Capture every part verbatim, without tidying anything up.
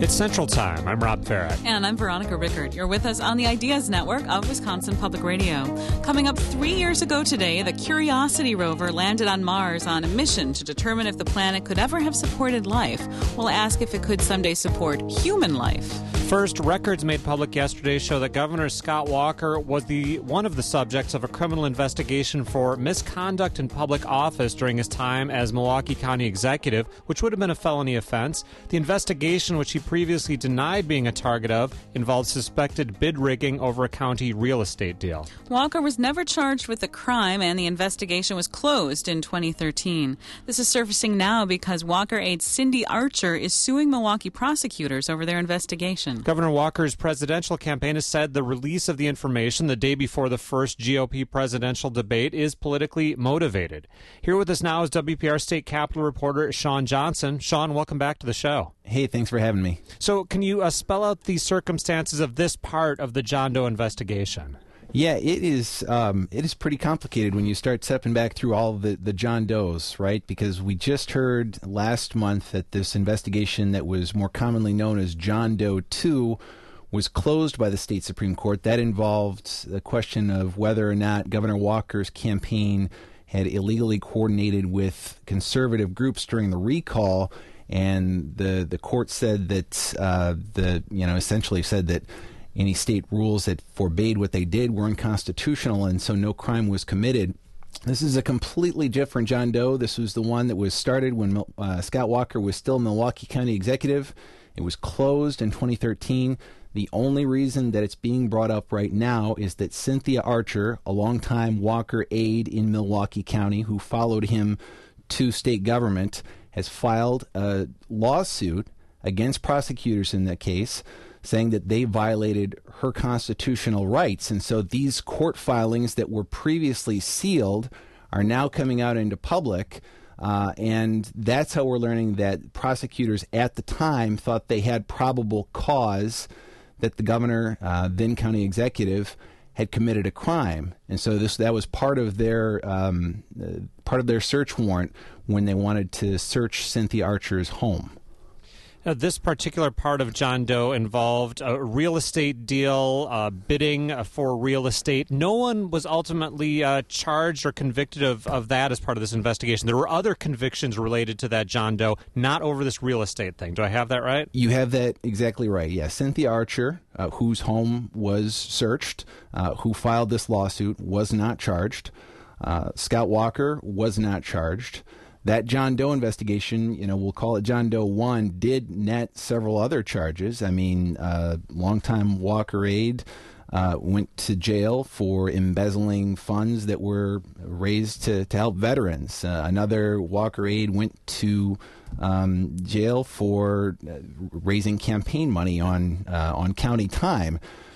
It's Central Time. I'm Rob Farrett. And I'm Veronica Rickert. You're with us on the Ideas Network of Wisconsin Public Radio. Coming up three years ago today, the Curiosity rover landed on Mars on a mission to determine if the planet could ever have supported life. We'll ask if it could someday support human life. First, records made public yesterday show that Governor Scott Walker was the one of the subjects of a criminal investigation for misconduct in public office during his time as Milwaukee County Executive, which would have been a felony offense. The investigation, which he previously denied being a target of, involved suspected bid rigging over a county real estate deal. Walker was never charged with the crime, and the investigation was closed in twenty thirteen. This is surfacing now because Walker aide Cindy Archer is suing Milwaukee prosecutors over their investigation. Governor Walker's presidential campaign has said the release of the information the day before the first G O P presidential debate is politically motivated. Here with us now is W P R State Capitol reporter Sean Johnson. Sean, welcome back to the show. Hey, thanks for having me. So can you uh, spell out the circumstances of this part of the John Doe investigation? Yeah, it is um, it is pretty complicated when you start stepping back through all the, the John Does, right? Because we just heard last month that this investigation that was more commonly known as John Doe two was closed by the state Supreme Court. That involved the question of whether or not Governor Walker's campaign had illegally coordinated with conservative groups during the recall, and the the court said that uh, the you know essentially said that any state rules that forbade what they did were unconstitutional, and so no crime was committed. This is a completely different John Doe. This was the one that was started when uh, Scott Walker was still Milwaukee County Executive. It was closed in twenty thirteen. The only reason that it's being brought up right now is that Cynthia Archer, a longtime Walker aide in Milwaukee County who followed him to state government, has filed a lawsuit against prosecutors in that case, saying that they violated her constitutional rights. And so these court filings that were previously sealed are now coming out into public. Uh, and that's how we're learning that prosecutors at the time thought they had probable cause that the governor, uh, then county executive, had committed a crime. And so this that was part of their um, uh, part of their search warrant when they wanted to search Cynthia Archer's home. Now, this particular part of John Doe involved a real estate deal, uh, bidding for real estate. No one was ultimately uh, charged or convicted of, of that as part of this investigation. There were other convictions related to that John Doe, not over this real estate thing. Do I have that right? You have that exactly right, yeah. Cynthia Archer, uh, whose home was searched, uh, who filed this lawsuit, was not charged. Uh, Scott Walker was not charged. That John Doe investigation, you know, we'll call it John Doe one, did net several other charges. I mean, uh, longtime Walker aide uh, went to jail for embezzling funds that were raised to, to help veterans. Uh, another Walker aide went to um, jail for uh, raising campaign money on uh, on county time.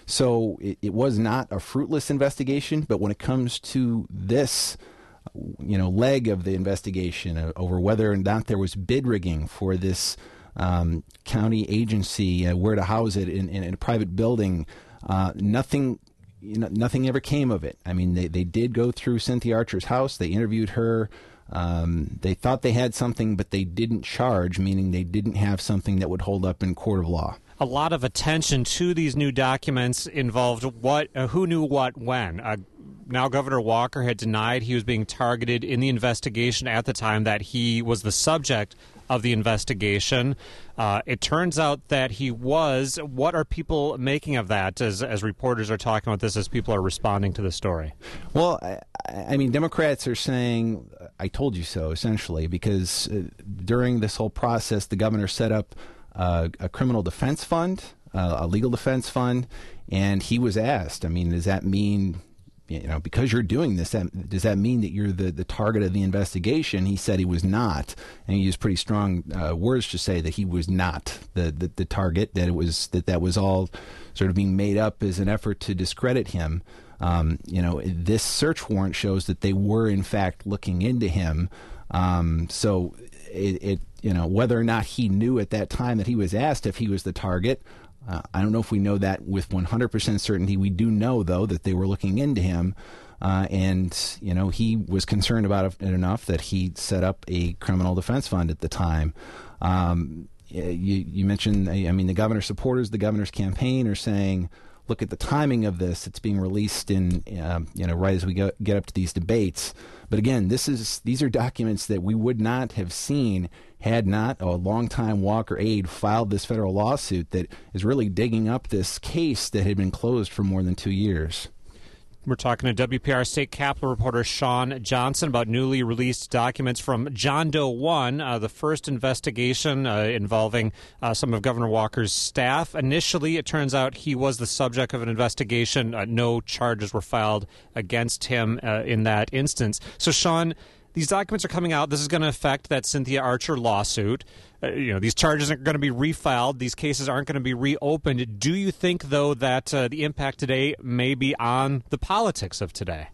So it, it was not a fruitless investigation, but when it comes to this you know, leg of the investigation uh, over whether or not there was bid rigging for this um, county agency, uh, where to house it in, in, in a private building, uh, nothing, you know, nothing ever came of it. I mean, they, they did go through Cynthia Archer's house. They interviewed her. Um, they thought they had something, but they didn't charge, meaning they didn't have something that would hold up in court of law. A lot of attention to these new documents involved what, uh, who knew what when. Uh, now Governor Walker had denied he was being targeted in the investigation at the time that he was the subject of the investigation. Uh, it turns out that he was. What are people making of that as, as reporters are talking about this, as people are responding to the story? Well, I, I mean, Democrats are saying, I told you so, essentially, because uh, during this whole process, the governor set up uh, a criminal defense fund, uh, a legal defense fund, and he was asked, I mean, does that mean, you know, because you're doing this, that, does that mean that you're the, the target of the investigation? He said he was not, and he used pretty strong uh, words to say that he was not the, the, the target, that it was that that was all sort of being made up as an effort to discredit him. Um, you know, this search warrant shows that they were, in fact, looking into him. Um, so it, it, you know, whether or not he knew at that time that he was asked if he was the target, Uh, I don't know if we know that with one hundred percent certainty. We do know, though, that they were looking into him, uh, and, you know, he was concerned about it enough that he set up a criminal defense fund at the time. Um, you, you mentioned, I mean, the governor's supporters, the governor's campaign are saying, look at the timing of this. It's being released in, um, you know, right as we go, get up to these debates. But again, this is these are documents that we would not have seen had not a longtime Walker aide filed this federal lawsuit that is really digging up this case that had been closed for more than two years. We're talking to W P R State Capitol reporter Sean Johnson about newly released documents from John Doe one, uh, the first investigation uh, involving uh, some of Governor Walker's staff. Initially, it turns out he was the subject of an investigation. Uh, no charges were filed against him uh, in that instance. So, Sean, these documents are coming out. This is going to affect that Cynthia Archer lawsuit. Uh, you know, these charges are going to be refiled. These cases aren't going to be reopened. Do you think, though, that uh, the impact today may be on the politics of today?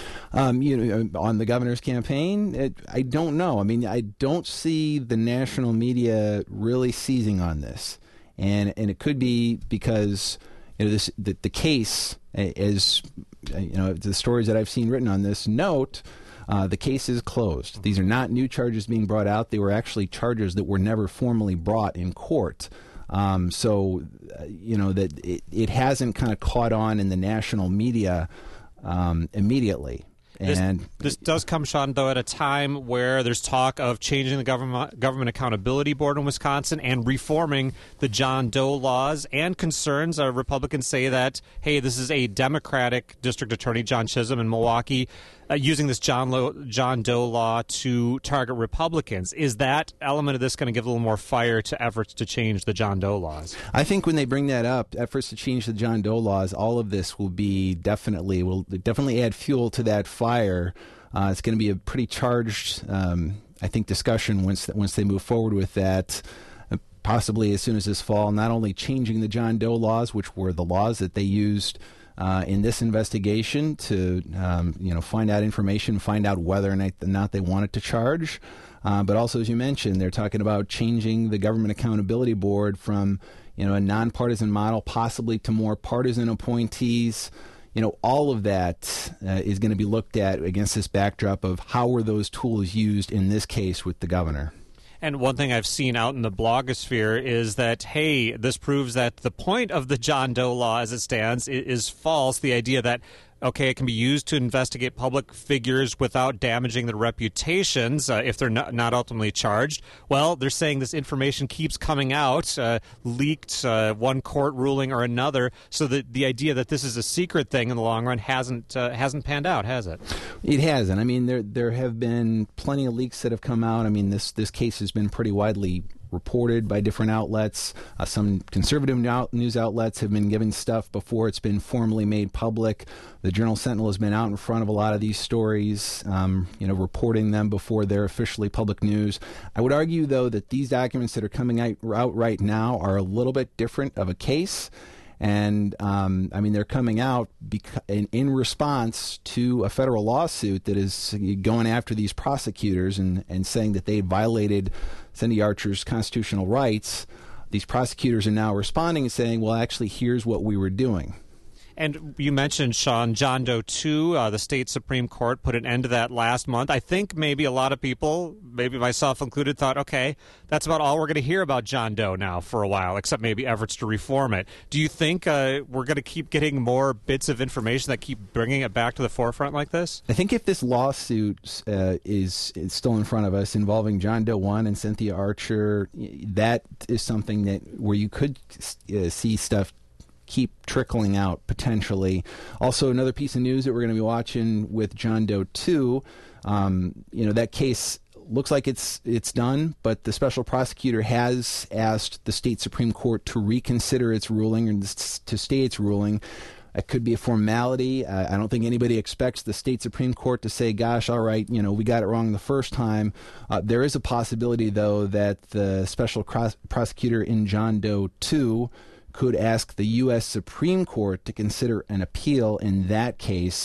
Um, you know, on the governor's campaign, it, I don't know. I mean, I don't see the national media really seizing on this, and and it could be because you know this the, the case, as you know, the stories that I've seen written on this note. Uh, the case is closed. These are not new charges being brought out. They were actually charges that were never formally brought in court. Um, so, uh, you know, that it, it hasn't kind of caught on in the national media um, immediately. And this, this does come, Sean, though, at a time where there's talk of changing the government government accountability board in Wisconsin and reforming the John Doe laws, and concerns. Uh, Republicans say that, hey, this is a Democratic District Attorney, John Chisholm in Milwaukee, uh, using this John, Lo- John Doe law to target Republicans. Is that element of this going to give a little more fire to efforts to change the John Doe laws? I think when they bring that up, efforts to change the John Doe laws, all of this will be definitely will definitely add fuel to that fire. Uh, it's going to be a pretty charged, um, I think, discussion once once they move forward with that. Uh, possibly as soon as this fall, not only changing the John Doe laws, which were the laws that they used uh, in this investigation to, um, you know, find out information, find out whether or not they wanted to charge, uh, but also, as you mentioned, they're talking about changing the Government Accountability Board from, you know, a nonpartisan model possibly to more partisan appointees. You know, all of that uh, is going to be looked at against this backdrop of how were those tools used in this case with the governor. And one thing I've seen out in the blogosphere is that, hey, this proves that the point of the John Doe law as it stands is, is false. The idea that, okay, it can be used to investigate public figures without damaging their reputations uh, if they're not, not ultimately charged. Well, they're saying this information keeps coming out, uh, leaked, uh, one court ruling or another, so that the idea that this is a secret thing in the long run hasn't uh, hasn't panned out, has it? It hasn't. I mean, there there have been plenty of leaks that have come out. I mean, this this case has been pretty widely reported by different outlets. Uh, some conservative news outlets have been giving stuff before it's been formally made public. The Journal Sentinel has been out in front of a lot of these stories, um, you know, reporting them before they're officially public news. I would argue, though, that these documents that are coming out, out right now are a little bit different of a case. And, um, I mean, they're coming out beca- in, in response to a federal lawsuit that is going after these prosecutors and, and saying that they violated Cindy Archer's constitutional rights. These prosecutors are now responding and saying, well, actually, here's what we were doing. And you mentioned, Sean, John Doe two, uh, the state Supreme Court put an end to that last month. I think maybe a lot of people, maybe myself included, thought, okay, that's about all we're going to hear about John Doe now for a while, except maybe efforts to reform it. Do you think uh, we're going to keep getting more bits of information that keep bringing it back to the forefront like this? I think if this lawsuit uh, is, is still in front of us involving John Doe one and Cynthia Archer, that is something that where you could uh, see stuff keep trickling out potentially. Also, another piece of news that we're going to be watching with John Doe two, um, you know, that case looks like it's it's done, but the special prosecutor has asked the state Supreme Court to reconsider its ruling and to stay its ruling. It could be a formality. Uh, I don't think anybody expects the state Supreme Court to say, gosh, all right, you know, we got it wrong the first time. Uh, there is a possibility, though, that the special cross- prosecutor in John Doe two could ask the U S Supreme Court to consider an appeal in that case.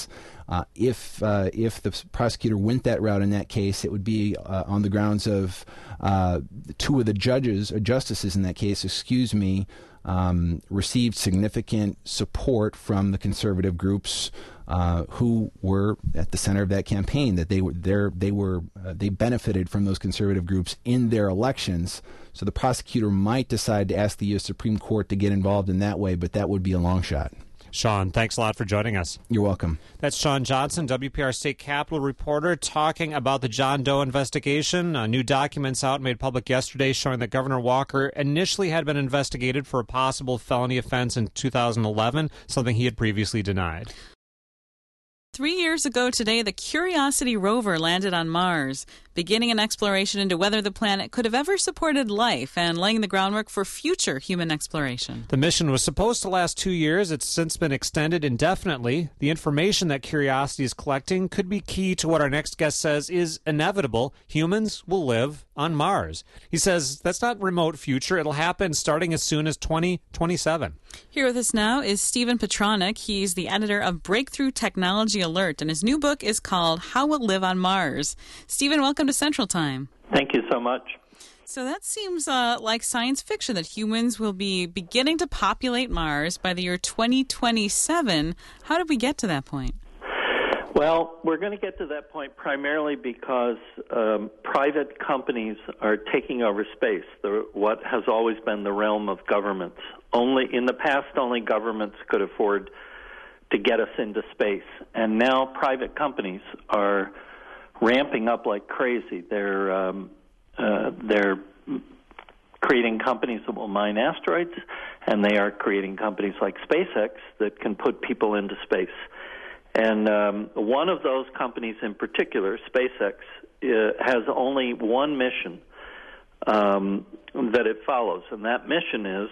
Uh, if uh, if the prosecutor went that route in that case, it would be uh, on the grounds of uh, two of the judges or justices in that case, excuse me, um, received significant support from the conservative groups uh, who were at the center of that campaign. That they were there, they were uh, they benefited from those conservative groups in their elections. So the prosecutor might decide to ask the U S Supreme Court to get involved in that way, but that would be a long shot. Sean, thanks a lot for joining us. You're welcome. That's Sean Johnson, W P R State Capitol reporter, talking about the John Doe investigation. Uh, new documents out made public yesterday showing that Governor Walker initially had been investigated for a possible felony offense in two thousand eleven, something he had previously denied. Three years ago today, the Curiosity rover landed on Mars, beginning an exploration into whether the planet could have ever supported life and laying the groundwork for future human exploration. The mission was supposed to last two years. It's since been extended indefinitely. The information that Curiosity is collecting could be key to what our next guest says is inevitable. Humans will live on Mars. He says that's not remote future. It'll happen starting as soon as twenty twenty-seven. Here with us now is Stephen Petronic. He's the editor of Breakthrough Technology Alert, and his new book is called How We'll Live on Mars. Stephen, welcome to Central Time. Thank you so much. So that seems uh, like science fiction, that humans will be beginning to populate Mars by the year twenty twenty-seven. How did we get to that point? Well, we're going to get to that point primarily because um, private companies are taking over space, the, what has always been the realm of governments. Only in the past, only governments could afford to get us into space, and now private companies are ramping up like crazy. They're um, uh, they're creating companies that will mine asteroids, and they are creating companies like SpaceX that can put people into space. And um, one of those companies in particular, SpaceX, uh, has only one mission um, that it follows, and that mission is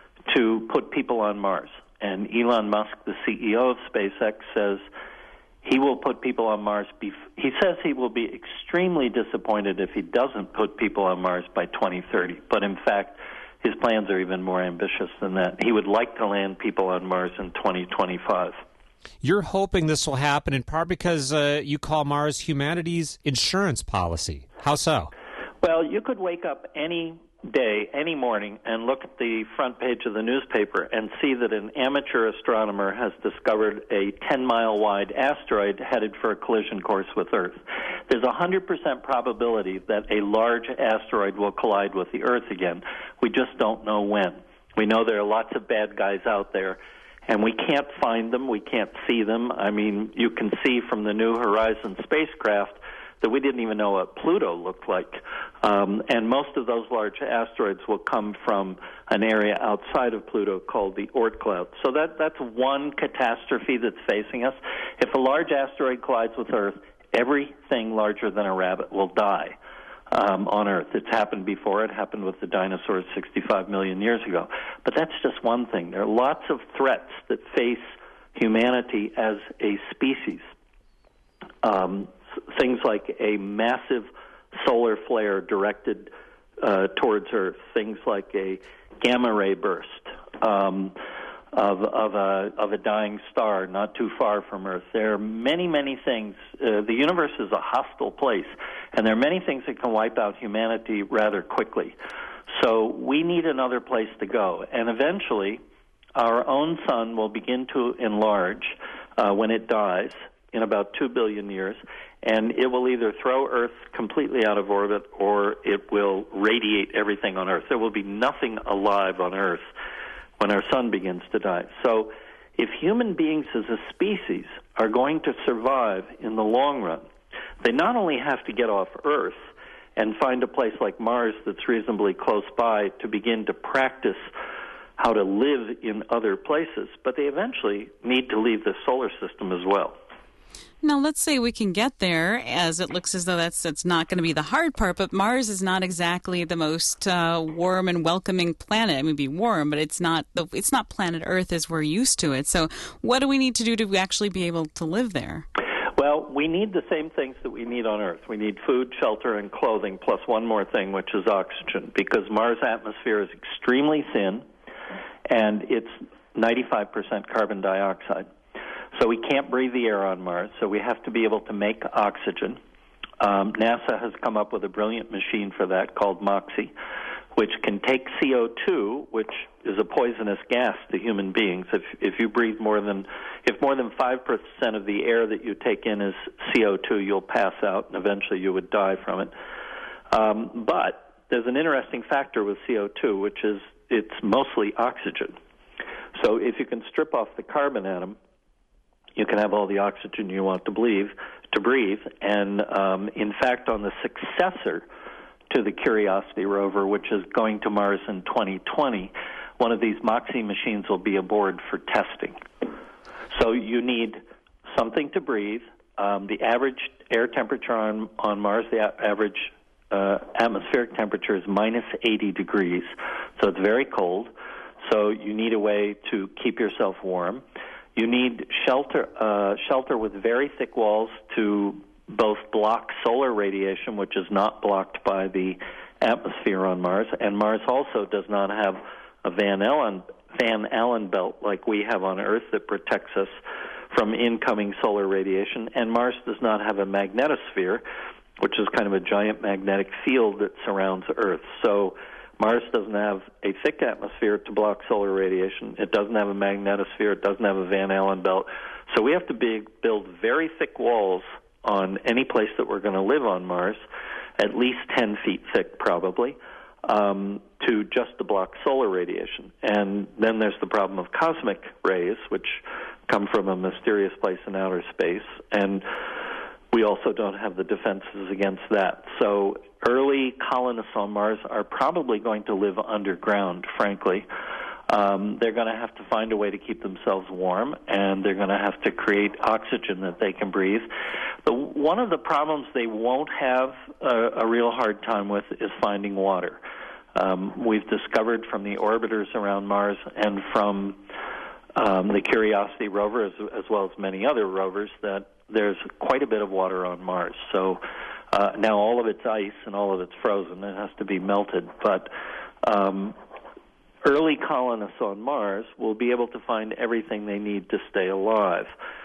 to put people on Mars. And Elon Musk, the C E O of SpaceX, says he will put people on Mars. Bef- he says he will be extremely disappointed if he doesn't put people on Mars by twenty thirty. But in fact, his plans are even more ambitious than that. He would like to land people on Mars in twenty twenty-five. You're hoping this will happen in part because uh, you call Mars humanity's insurance policy. How so? Well, you could wake up any day, any morning, and look at the front page of the newspaper and see that an amateur astronomer has discovered a ten-mile wide asteroid headed for a collision course with Earth. There's a one hundred percent probability that a large asteroid will collide with the Earth again. We just don't know when. We know there are lots of bad guys out there, and we can't find them. We can't see them. I mean, you can see from the New Horizons spacecraft that we didn't even know what Pluto looked like. Um, and most of those large asteroids will come from an area outside of Pluto called the Oort cloud. So that that's one catastrophe that's facing us. If a large asteroid collides with Earth, everything larger than a rabbit will die um, on Earth. It's happened before. It happened with the dinosaurs sixty-five million years ago. But that's just one thing. There are lots of threats that face humanity as a species. Um, things like a massive solar flare directed uh, towards Earth, things like a gamma ray burst um, of, of, a, of a dying star not too far from Earth. There are many, many things. Uh, the universe is a hostile place, and there are many things that can wipe out humanity rather quickly. So we need another place to go, and eventually our own sun will begin to enlarge uh, when it dies in about two billion years, and it will either throw Earth completely out of orbit or it will radiate everything on Earth. There will be nothing alive on Earth when our sun begins to die. So if human beings as a species are going to survive in the long run, they not only have to get off Earth and find a place like Mars that's reasonably close by to begin to practice how to live in other places, but they eventually need to leave the solar system as well. Now, let's say we can get there, as it looks as though that's that's not going to be the hard part, but Mars is not exactly the most uh, warm and welcoming planet. It may be warm, but it's not the, it's not planet Earth as we're used to it. So what do we need to do to actually be able to live there? Well, we need the same things that we need on Earth. We need food, shelter, and clothing, plus one more thing, which is oxygen, because Mars' atmosphere is extremely thin, and it's ninety-five percent carbon dioxide. So we can't breathe the air on Mars, so we have to be able to make oxygen. Um, NASA has come up with a brilliant machine for that called MOXIE, which can take C O two, which is a poisonous gas to human beings. If if you breathe more than if more than five percent of the air that you take in is C O two, you'll pass out and eventually you would die from it. Um, but there's an interesting factor with C O two, which is it's mostly oxygen. So if you can strip off the carbon atom, you can have all the oxygen you want to breathe. To breathe, and um, in fact, on the successor to the Curiosity rover, which is going to Mars in twenty twenty, one of these MOXIE machines will be aboard for testing. So you need something to breathe. Um, the average air temperature on, on Mars, the a- average uh, atmospheric temperature is minus eighty degrees, so it's very cold. So you need a way to keep yourself warm. You need shelter, uh, shelter with very thick walls to both block solar radiation, which is not blocked by the atmosphere on Mars, and Mars also does not have a Van Allen, Van Allen belt like we have on Earth that protects us from incoming solar radiation, and Mars does not have a magnetosphere, which is kind of a giant magnetic field that surrounds Earth. So Mars doesn't have a thick atmosphere to block solar radiation. It doesn't have a magnetosphere. It doesn't have a Van Allen belt. So we have to be, build very thick walls on any place that we're going to live on Mars, at least ten feet thick probably, um, to just to block solar radiation. And then there's the problem of cosmic rays, which come from a mysterious place in outer space. And we also don't have the defenses against that. So early colonists on Mars are probably going to live underground, frankly. Um, they're going to have to find a way to keep themselves warm, and they're going to have to create oxygen that they can breathe. The, one of the problems they won't have a, a real hard time with is finding water. Um, we've discovered from the orbiters around Mars and from um, the Curiosity rover, as, as well as many other rovers, that there's quite a bit of water on Mars. So uh, now all of it's ice and all of it's frozen. It has to be melted. But um, early colonists on Mars will be able to find everything they need to stay alive.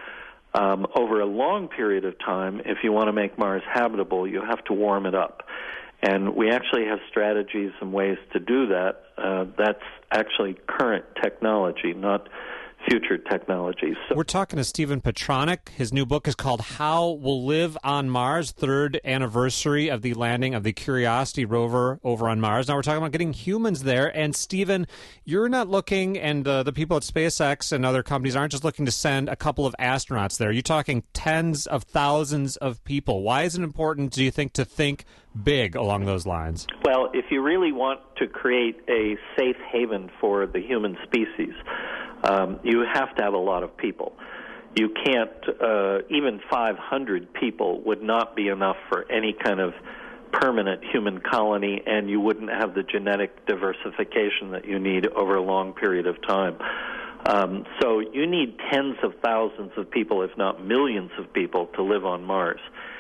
Um, over a long period of time, if you want to make Mars habitable, you have to warm it up. And we actually have strategies and ways to do that. Uh, that's actually current technology, not future technologies. So we're talking to Stephen Petronic. His new book is called How We'll Live on Mars, third anniversary of the landing of the Curiosity rover over on Mars. Now we're talking about getting humans there. And Stephen, you're not looking, and uh, the people at SpaceX and other companies aren't just looking to send a couple of astronauts there. You're talking tens of thousands of people. Why is it important, do you think, to think big along those lines? Well, if you really want to create a safe haven for the human species, Um, you have to have a lot of people. You can't, uh, even five hundred people would not be enough for any kind of permanent human colony, and you wouldn't have the genetic diversification that you need over a long period of time. Um, so you need tens of thousands of people, if not millions of people, to live on Mars.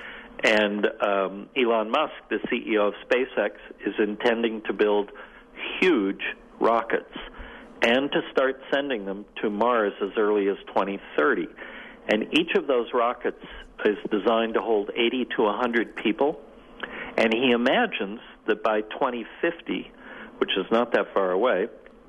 And um, Elon Musk, the C E O of SpaceX, is intending to build huge rockets and to start sending them to Mars as early as twenty thirty. And each of those rockets is designed to hold eighty to one hundred people, and he imagines that by twenty fifty, which is not that far away,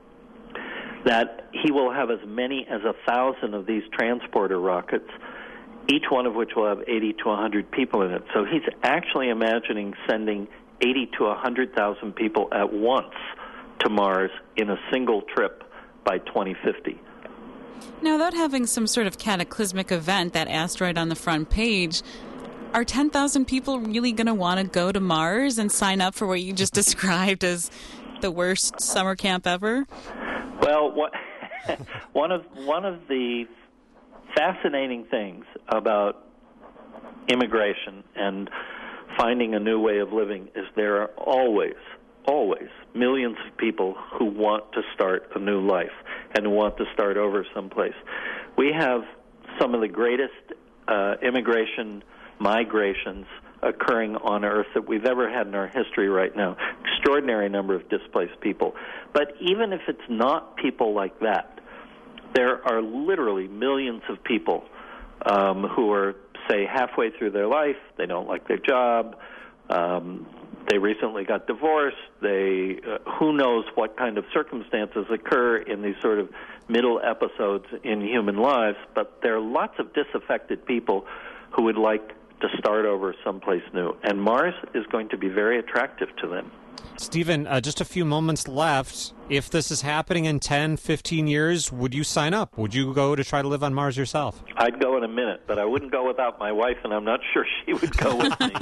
that he will have as many as one thousand of these transporter rockets, each one of which will have eighty to one hundred people in it. So he's actually imagining sending eighty to one hundred thousand people at once to Mars in a single trip by twenty fifty. Now, without having some sort of cataclysmic event, that asteroid on the front page, are ten thousand people really going to want to go to Mars and sign up for what you just described as the worst summer camp ever? Well, what, one of one of the fascinating things about immigration and finding a new way of living is there are always always millions of people who want to start a new life and who want to start over someplace. We have some of the greatest uh, immigration migrations occurring on Earth that we've ever had in our history right now. Extraordinary number of displaced people. But even if it's not people like that, there are literally millions of people um, who are, say, halfway through their life. They don't like their job. Um, they recently got divorced. They, uh, who knows what kind of circumstances occur in these sort of middle episodes in human lives. But there are lots of disaffected people who would like to start over someplace new. And Mars is going to be very attractive to them. Stephen, uh, just a few moments left. If this is happening in ten, fifteen years, would you sign up? Would you go to try to live on Mars yourself? I'd go in a minute, but I wouldn't go without my wife, and I'm not sure she would go with me.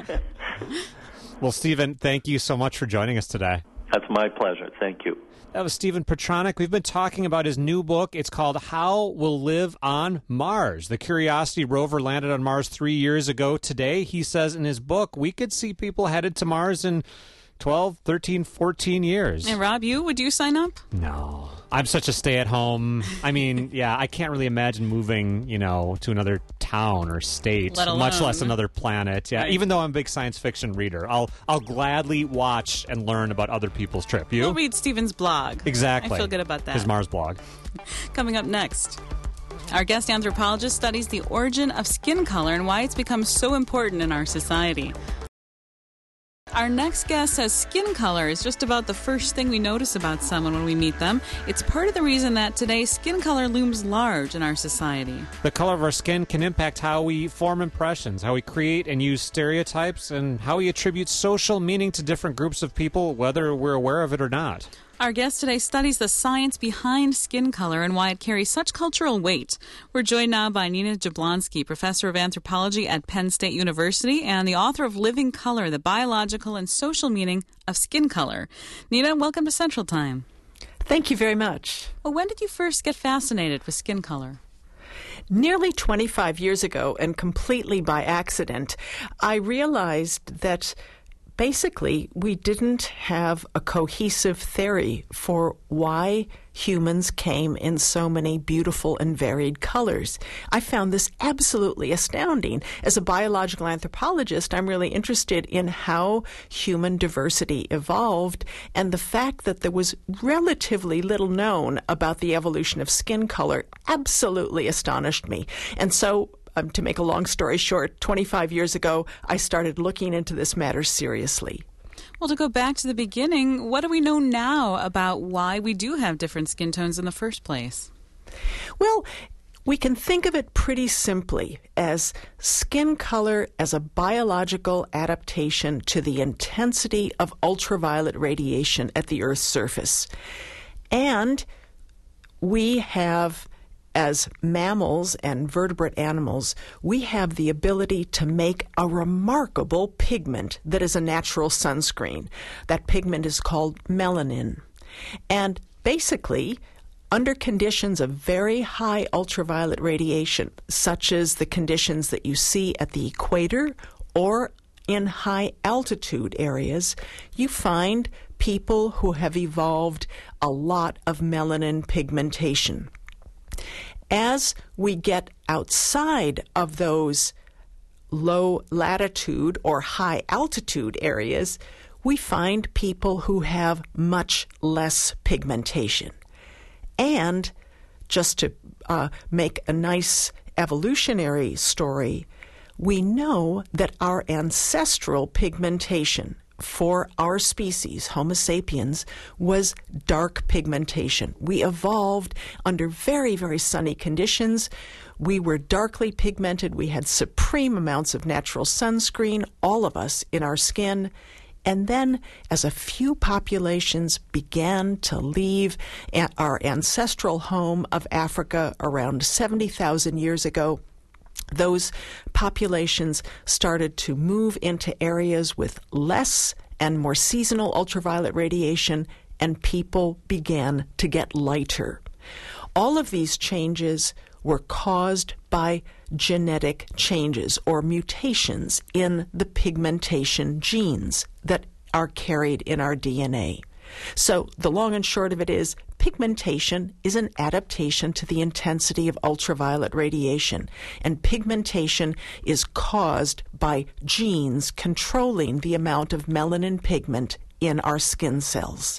Well, Stephen, thank you so much for joining us today. That's my pleasure. Thank you. That was Stephen Petronic. We've been talking about his new book. It's called How We'll Live on Mars. The Curiosity rover landed on Mars three years ago today. He says in his book, we could see people headed to Mars in twelve, thirteen, fourteen years. And Rob, you, would you sign up? No. I'm such a stay-at-home. I mean, yeah, I can't really imagine moving, you know, to another town or state, Let alone, much less another planet. Yeah, right. Even though I'm a big science fiction reader, I'll I'll gladly watch and learn about other people's trip. You? We'll read Stephen's blog. Exactly. I feel good about that. His Mars blog. Coming up next, our guest anthropologist studies the origin of skin color and why it's become so important in our society. Our next guest says skin color is just about the first thing we notice about someone when we meet them. It's part of the reason that today skin color looms large in our society. The color of our skin can impact how we form impressions, how we create and use stereotypes, and how we attribute social meaning to different groups of people, whether we're aware of it or not. Our guest today studies the science behind skin color and why it carries such cultural weight. We're joined now by Nina Jablonski, professor of anthropology at Penn State University and the author of Living Color, the Biological and Social Meaning of Skin Color. Nina, welcome to Central Time. Thank you very much. Well, when did you first get fascinated with skin color? Nearly twenty-five years ago, and completely by accident, I realized that basically, we didn't have a cohesive theory for why humans came in so many beautiful and varied colors. I found this absolutely astounding. As a biological anthropologist, I'm really interested in how human diversity evolved, and the fact that there was relatively little known about the evolution of skin color absolutely astonished me. And so Um, to make a long story short, twenty-five years ago, I started looking into this matter seriously. Well, to go back to the beginning, what do we know now about why we do have different skin tones in the first place? Well, we can think of it pretty simply as skin color as a biological adaptation to the intensity of ultraviolet radiation at the Earth's surface. And we have, as mammals and vertebrate animals, we have the ability to make a remarkable pigment that is a natural sunscreen. That pigment is called melanin. And basically, under conditions of very high ultraviolet radiation, such as the conditions that you see at the equator or in high altitude areas, you find people who have evolved a lot of melanin pigmentation. As we get outside of those low latitude or high altitude areas, we find people who have much less pigmentation. And just to uh, make a nice evolutionary story, we know that our ancestral pigmentation for our species, Homo sapiens, was dark pigmentation. We evolved under very, very sunny conditions. We were darkly pigmented. We had supreme amounts of natural sunscreen, all of us, in our skin. And then, as a few populations began to leave our ancestral home of Africa around seventy thousand years ago, those populations started to move into areas with less and more seasonal ultraviolet radiation, and people began to get lighter. All of these changes were caused by genetic changes or mutations in the pigmentation genes that are carried in our D N A. So the long and short of it is, pigmentation is an adaptation to the intensity of ultraviolet radiation, and pigmentation is caused by genes controlling the amount of melanin pigment in our skin cells.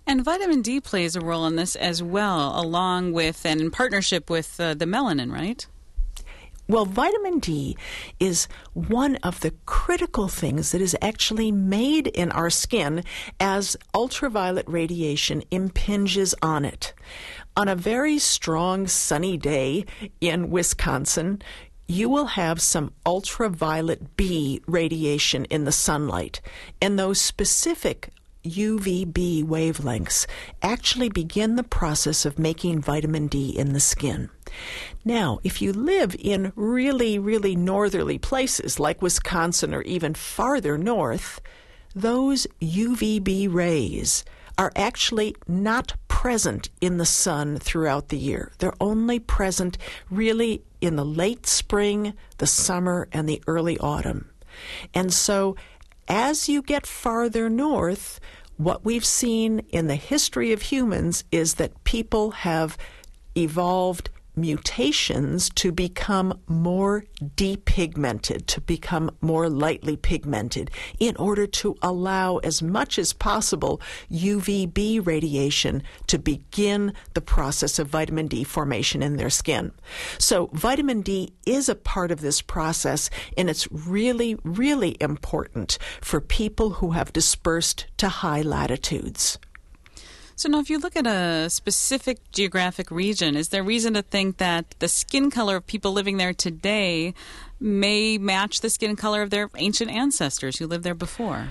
And vitamin D plays a role in this as well, along with and in partnership with uh, the melanin, right? Well, vitamin D is one of the critical things that is actually made in our skin as ultraviolet radiation impinges on it. On a very strong sunny day in Wisconsin, you will have some ultraviolet B radiation in the sunlight, and those specific U V B wavelengths actually begin the process of making vitamin D in the skin. Now, if you live in really, really northerly places like Wisconsin or even farther north, those U V B rays are actually not present in the sun throughout the year. They're only present really in the late spring, the summer, and the early autumn. And so as you get farther north, what we've seen in the history of humans is that people have evolved mutations to become more depigmented, to become more lightly pigmented, in order to allow as much as possible U V B radiation to begin the process of vitamin D formation in their skin. So vitamin D is a part of this process, and it's really, really important for people who have dispersed to high latitudes. So now if you look at a specific geographic region, is there reason to think that the skin color of people living there today may match the skin color of their ancient ancestors who lived there before?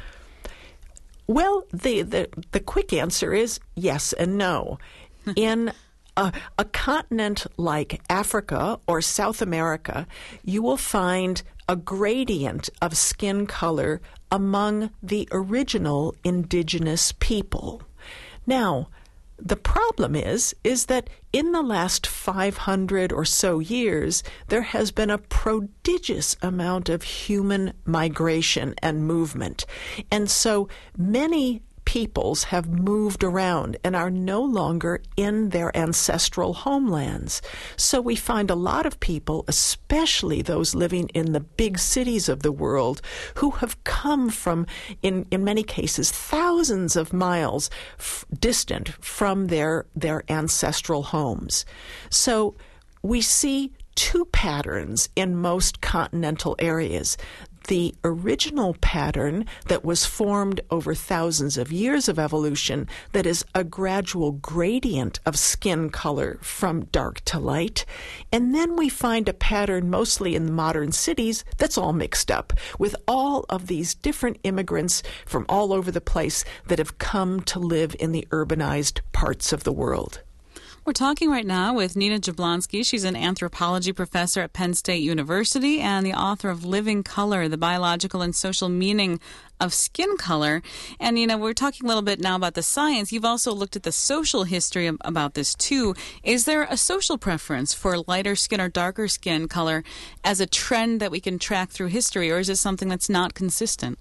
Well, the, the, the quick answer is yes and no. In a, a continent like Africa or South America, you will find a gradient of skin color among the original indigenous people. Now, the problem is, is that in the last five hundred or so years, there has been a prodigious amount of human migration and movement. And so many peoples have moved around and are no longer in their ancestral homelands. So we find a lot of people, especially those living in the big cities of the world, who have come from, in, in many cases, thousands of miles f- distant from their, their ancestral homes. So we see two patterns in most continental areas. The original pattern that was formed over thousands of years of evolution, that is a gradual gradient of skin color from dark to light. And then we find a pattern mostly in the modern cities that's all mixed up with all of these different immigrants from all over the place that have come to live in the urbanized parts of the world. We're talking right now with Nina Jablonski. She's an anthropology professor at Penn State University and the author of Living Color, The Biological and Social Meaning of Skin Color. And, you know, we're talking a little bit now about the science. You've also looked at the social history of, about this, too. Is there a social preference for lighter skin or darker skin color as a trend that we can track through history, or is it something that's not consistent?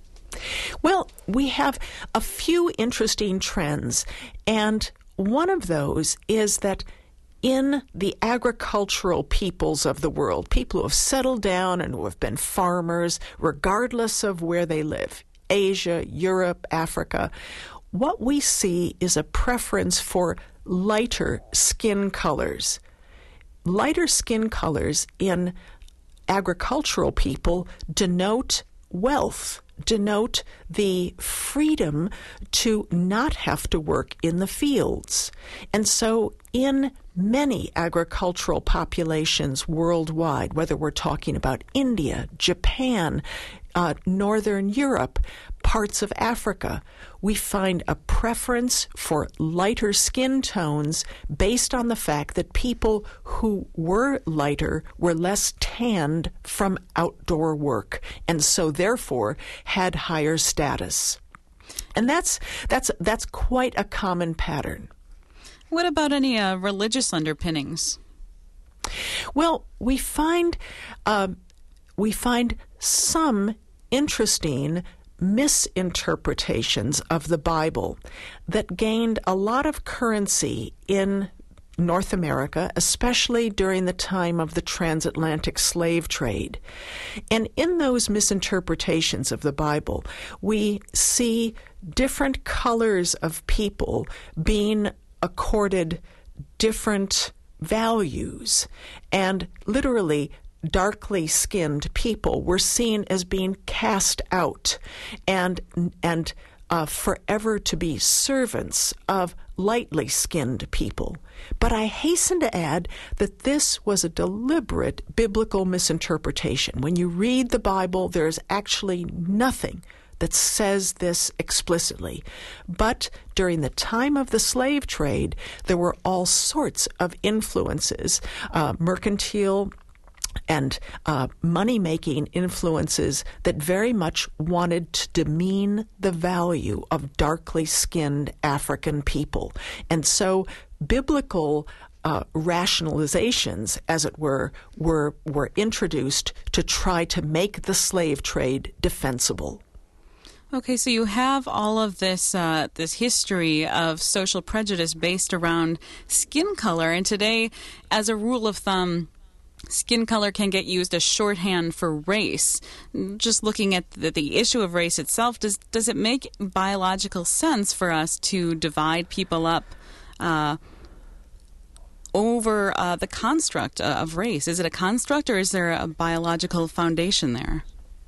Well, we have a few interesting trends, and one of those is that in the agricultural peoples of the world, people who have settled down and who have been farmers, regardless of where they live, Asia, Europe, Africa, what we see is a preference for lighter skin colors. Lighter skin colors in agricultural people denote wealth, denote the freedom to not have to work in the fields. And so in many agricultural populations worldwide, whether we're talking about India, Japan, uh, Northern Europe, parts of Africa, we find a preference for lighter skin tones based on the fact that people who were lighter were less tanned from outdoor work, and so therefore had higher status. And that's that's that's quite a common pattern. What about any uh, religious underpinnings? Well, we find uh, we find some interesting misinterpretations of the Bible that gained a lot of currency in North America, especially during the time of the transatlantic slave trade. And in those misinterpretations of the Bible, we see different colors of people being accorded different values, and literally darkly skinned people were seen as being cast out and and uh, forever to be servants of lightly skinned people. But I hasten to add that this was a deliberate biblical misinterpretation. When you read the Bible, there is actually nothing that says this explicitly. But during the time of the slave trade, there were all sorts of influences, uh, mercantile and uh, money-making influences that very much wanted to demean the value of darkly skinned African people. And so biblical uh, rationalizations, as it were, were, were introduced to try to make the slave trade defensible. Okay, so you have all of this uh, this history of social prejudice based around skin color, and today, as a rule of thumb, skin color can get used as shorthand for race. Just looking at the, the issue of race itself, does does it make biological sense for us to divide people up uh, over uh, the construct of race? Is it a construct, or is there a biological foundation there?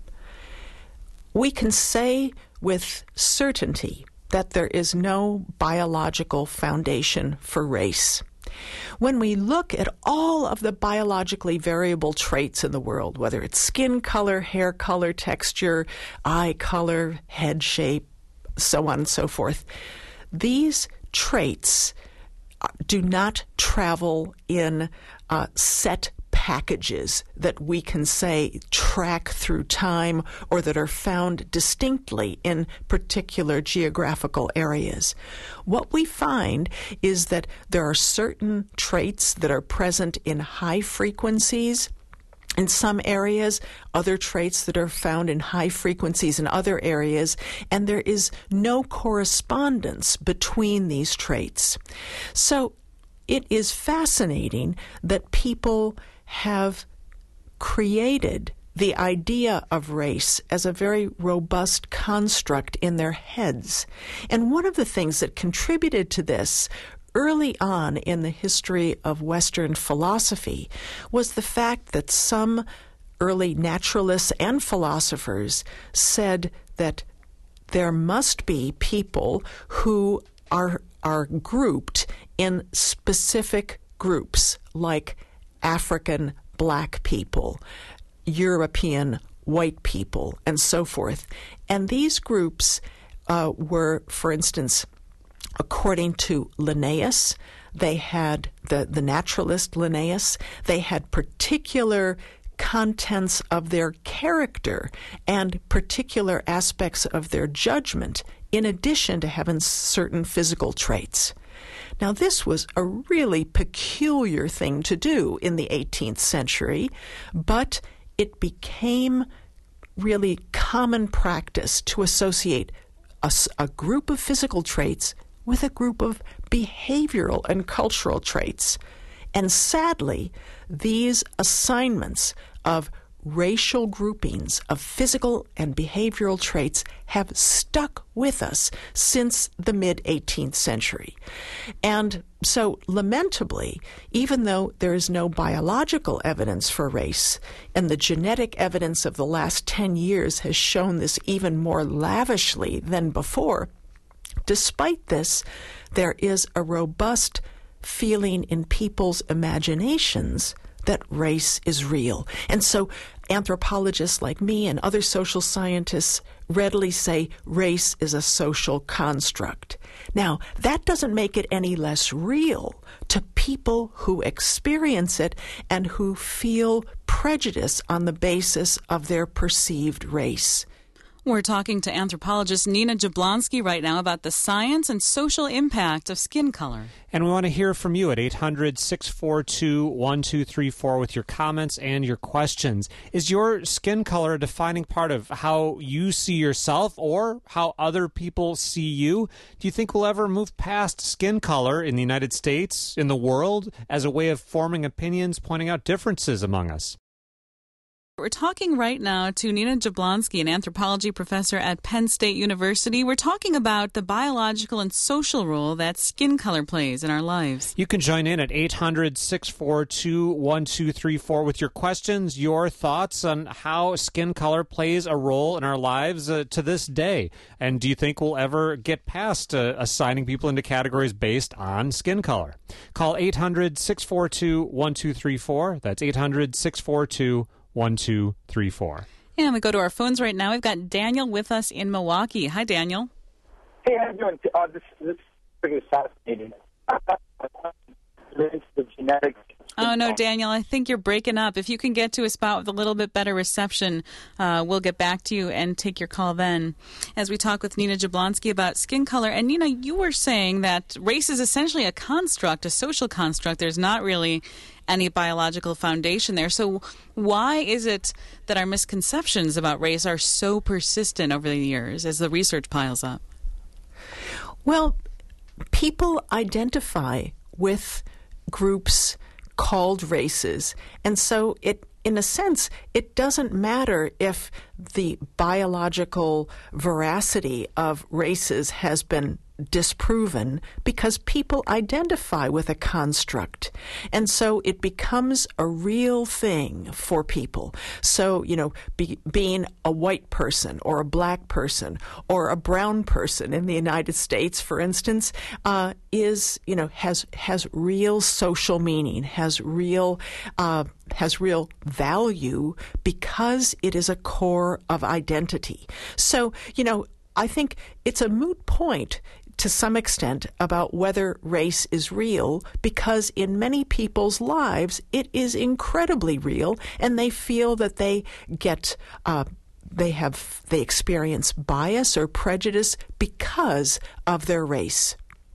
We can say with certainty that there is no biological foundation for race. When we look at all of the biologically variable traits in the world, whether it's skin color, hair color, texture, eye color, head shape, so on and so forth, these traits do not travel in uh, set packages that we can say track through time or that are found distinctly in particular geographical areas. What we find is that there are certain traits that are present in high frequencies in some areas, other traits that are found in high frequencies in other areas, and there is no correspondence between these traits. So it is fascinating that people have created the idea of race as a very robust construct in their heads. And one of the things that contributed to this early on in the history of Western philosophy was the fact that some early naturalists and philosophers said that there must be people who are are grouped in specific groups, like African black people, European white people, and so forth. And these groups uh, were, for instance, according to Linnaeus, they had, the, the naturalist Linnaeus, they had particular contents of their character and particular aspects of their judgment in addition to having certain physical traits. Now, this was a really peculiar thing to do in the eighteenth century, but it became really common practice to associate a, a group of physical traits with a group of behavioral and cultural traits. And sadly, these assignments of racial groupings of physical and behavioral traits have stuck with us since the mid-eighteenth century. And so, lamentably, even though there is no biological evidence for race, and the genetic evidence of the last ten years has shown this even more lavishly than before, despite this, there is a robust feeling in people's imaginations that race is real. And so anthropologists like me and other social scientists readily say race is a social construct. Now, that doesn't make it any less real to people who experience it and who feel prejudice on the basis of their perceived race. We're talking to anthropologist Nina Jablonski right now about the science and social impact of skin color. And we want to hear from you at eight hundred, six four two, one two three four with your comments and your questions. Is your skin color a defining part of how you see yourself or how other people see you? Do you think we'll ever move past skin color in the United States, in the world, as a way of forming opinions, pointing out differences among us? We're talking right now to Nina Jablonski, an anthropology professor at Penn State University. We're talking about the biological and social role that skin color plays in our lives. You can join in at eight hundred, six four two, one two three four with your questions, your thoughts on how skin color plays a role in our lives uh, to this day. And do you think we'll ever get past uh, assigning people into categories based on skin color? Call eight hundred, six four two, one two three four. That's eight hundred, six four two, one two three four. And we go to our phones right now. We've got Daniel with us in Milwaukee. Hi, Daniel. Hey, how you doing? Uh, this this is fascinating. The genetics. Oh, no, Daniel, I think you're breaking up. If you can get to a spot with a little bit better reception, uh, we'll get back to you and take your call then. As we talk with Nina Jablonski about skin color. And, Nina, you were saying that race is essentially a construct, a social construct. There's not really any biological foundation there. So why is it that our misconceptions about race are so persistent over the years as the research piles up? Well, people identify with groups called races, and so it in a sense, it doesn't matter if the biological veracity of races has been disproven because people identify with a construct. And so it becomes a real thing for people. So, you know, be, being a white person or a black person or a brown person in the United States, for instance, uh, is, you know, has has real social meaning, has real uh, has real value because it is a core of identity. So, you know, I think it's a moot point to some extent about whether race is real because in many people's lives it is incredibly real and they feel that they get uh, they have they experience bias or prejudice because of their race.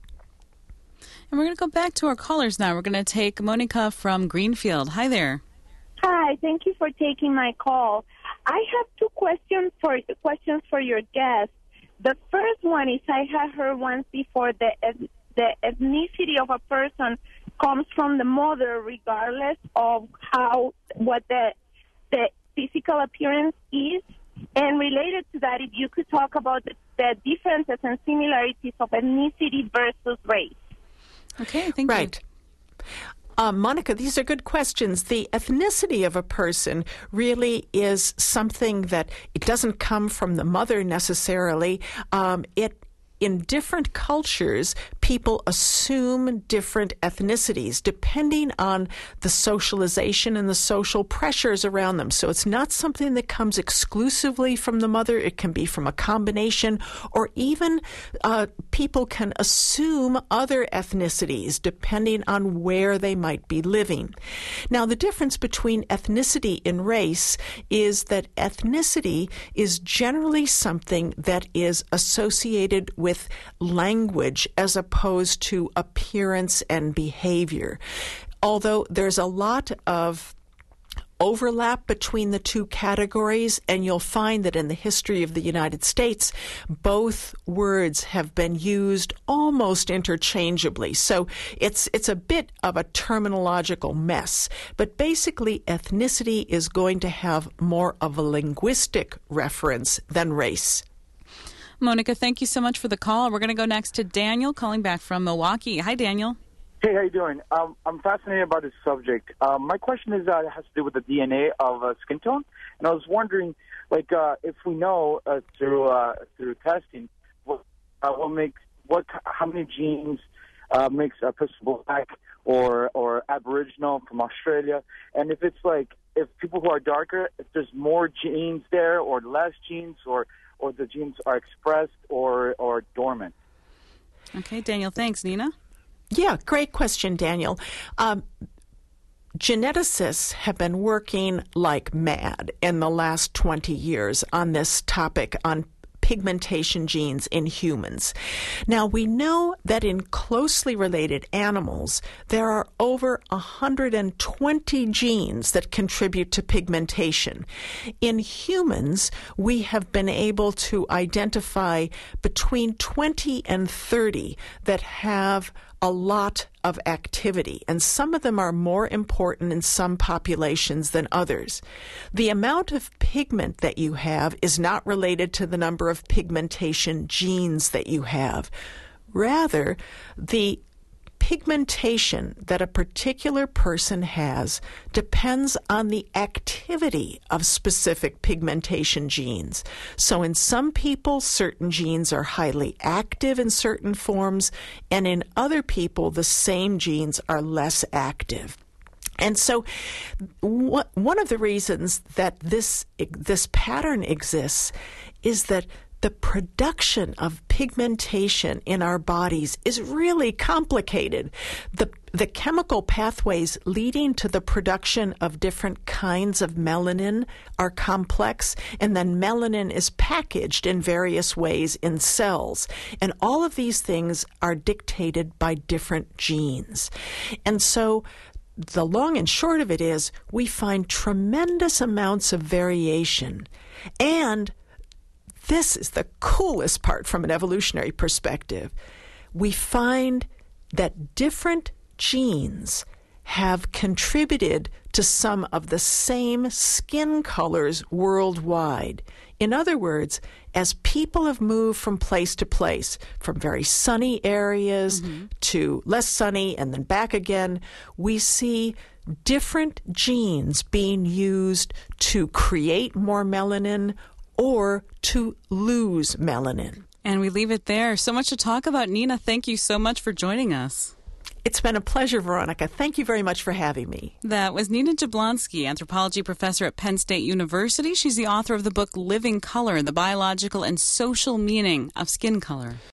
And we're going to go back to our callers now. We're going to take Monica from Greenfield. Hi there. Hi, thank you for taking my call. I have two questions for questions for your guest. The first one is I have heard once before that the ethnicity of a person comes from the mother regardless of how what the the physical appearance is. And related to that, if you could talk about the, the differences and similarities of ethnicity versus race. Okay, thank you. Right. Uh, Monica, these are good questions. The ethnicity of a person really is something that it doesn't come from the mother necessarily. Um, it in different cultures, people assume different ethnicities depending on the socialization and the social pressures around them. So it's not something that comes exclusively from the mother. It can be from a combination, or even uh, people can assume other ethnicities depending on where they might be living. Now, the difference between ethnicity and race is that ethnicity is generally something that is associated with language as opposed to appearance and behavior. Although there's a lot of overlap between the two categories, and you'll find that in the history of the United States, both words have been used almost interchangeably. So it's it's a bit of a terminological mess. But basically, ethnicity is going to have more of a linguistic reference than race. Monica, thank you so much for the call. We're going to go next to Daniel calling back from Milwaukee. Hi, Daniel. Hey, how you doing? Um, I'm fascinated about this subject. Um, my question is uh, has to do with the D N A of uh, skin tone, and I was wondering, like, uh, if we know uh, through uh, through testing, what, uh, what makes what how many genes uh, makes a person black or or Aboriginal from Australia, and if it's like if people who are darker, if there's more genes there or less genes, or or the genes are expressed or, or dormant. Okay, Daniel, thanks. Nina? Yeah, great question, Daniel. Um, geneticists have been working like mad in the last twenty years on this topic, on pigmentation genes in humans. Now, we know that in closely related animals, there are over one hundred twenty genes that contribute to pigmentation. In humans, we have been able to identify between twenty and thirty that have a lot of activity, and some of them are more important in some populations than others. The amount of pigment that you have is not related to the number of pigmentation genes that you have. Rather, the pigmentation that a particular person has depends on the activity of specific pigmentation genes. So in some people, certain genes are highly active in certain forms, and in other people, the same genes are less active. And so wh- one of the reasons that this this pattern exists is that the production of pigmentation in our bodies is really complicated. The, the chemical pathways leading to the production of different kinds of melanin are complex, and then melanin is packaged in various ways in cells. And all of these things are dictated by different genes. And so the long and short of it is we find tremendous amounts of variation, and this is the coolest part from an evolutionary perspective. We find that different genes have contributed to some of the same skin colors worldwide. In other words, as people have moved from place to place, from very sunny areas mm-hmm. to less sunny and then back again, we see different genes being used to create more melanin or to lose melanin. And we leave it there. So much to talk about. Nina, thank you so much for joining us. It's been a pleasure, Veronica. Thank you very much for having me. That was Nina Jablonski, anthropology professor at Penn State University. She's the author of the book Living Color, The Biological and Social Meaning of Skin Color.